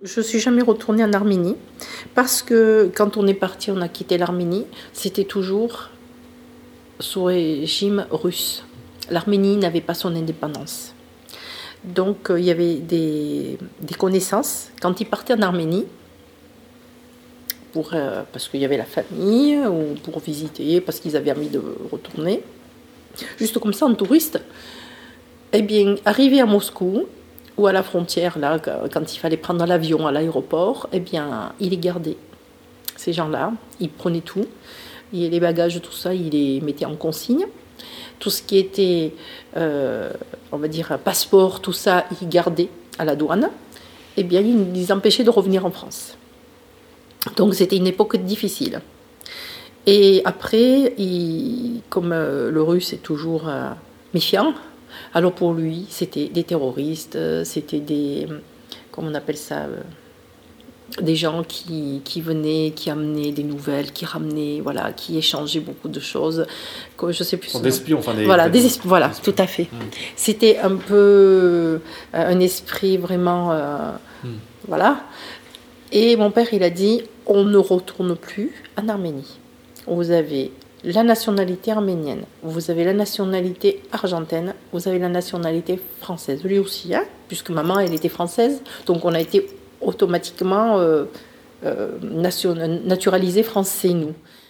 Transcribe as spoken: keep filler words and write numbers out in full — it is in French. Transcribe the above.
Je ne suis jamais retournée en Arménie parce que quand on est parti, on a quitté l'Arménie, c'était toujours sous régime russe. L'Arménie n'avait pas son indépendance. Donc euh, il y avait des, des connaissances. Quand ils partaient en Arménie, pour, euh, parce qu'il y avait la famille, ou pour visiter, parce qu'ils avaient envie de retourner, juste comme ça en touriste, eh bien, arrivé à Moscou, ou à la frontière, là, quand il fallait prendre l'avion à l'aéroport, eh bien, il les gardait. Ces gens-là, ils prenaient tout. Et les bagages, tout ça, ils les mettaient en consigne. Tout ce qui était, euh, on va dire, passeport, tout ça, ils gardaient à la douane. Eh bien, ils les empêchaient de revenir en France. Donc, c'était une époque difficile. Et après, il, comme euh, le russe est toujours euh, méfiant, alors pour lui, c'était des terroristes, c'était des, comment on appelle ça, euh, des gens qui, qui venaient, qui amenaient des nouvelles, qui ramenaient, voilà, qui échangeaient beaucoup de choses. Je sais plus. Des espions, enfin des. Voilà, des esp- voilà, tout à fait. Mmh. C'était un peu euh, un esprit vraiment, euh, mmh. voilà. Et mon père, il a dit, on ne retourne plus en Arménie. Vous avez la nationalité arménienne, vous avez la nationalité argentine, vous avez la nationalité française. Lui aussi, hein, puisque maman, elle était française, donc on a été automatiquement euh, euh, nation- naturalisés français, nous.